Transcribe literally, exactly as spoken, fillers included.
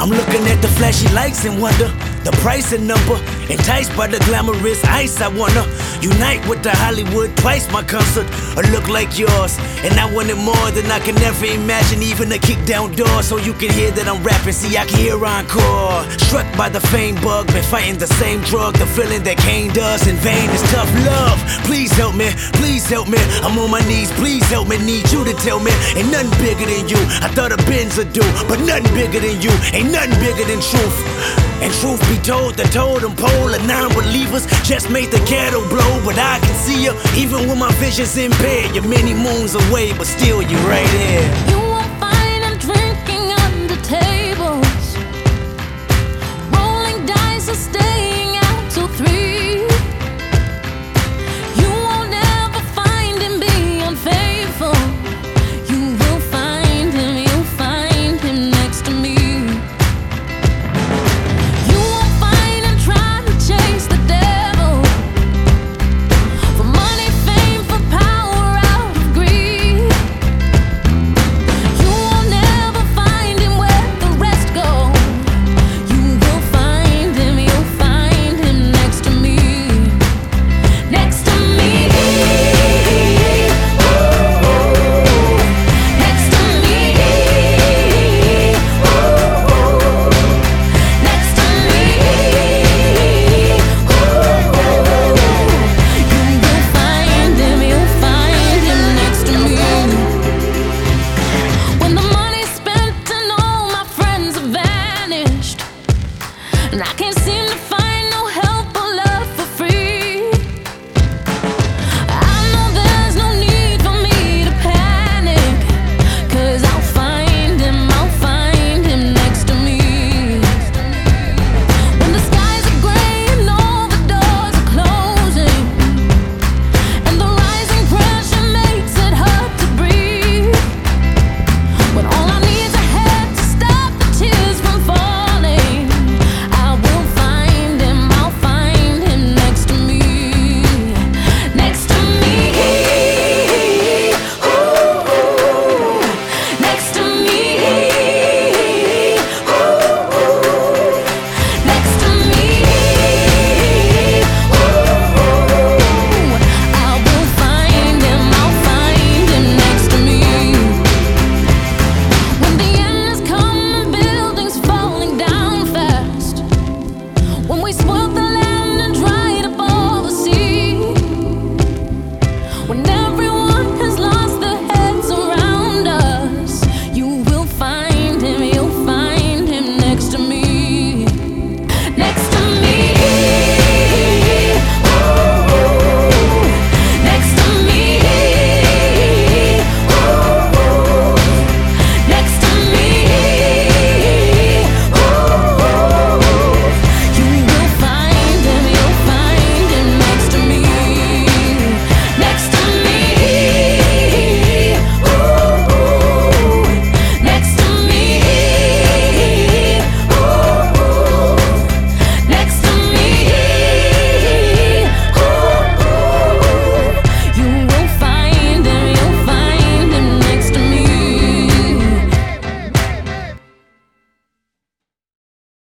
I'm looking at the flashy lights and wonder the price and number. Enticed by the glamorous ice, I wanna unite with the Hollywood, twice my concert, a look like yours. And I want it more than I can ever imagine, even a kick down door, so you can hear that I'm rapping. See, I can hear encore. Struck by the fame bug, been fighting the same drug, the feeling that Kane does in vain is tough love. Please help me, please help me. I'm on my knees, please help me. Need you to tell me, ain't nothing bigger than you. I thought a Benz would do, but nothing bigger than you. Ain't nothing bigger than truth. And truth be told, the totem pole of non-believers just made the ghetto blow. But I can see you, even when my vision's impaired. You're many moons away, but still you're right here. You won't find them drinking under tables, rolling dice or staying out till three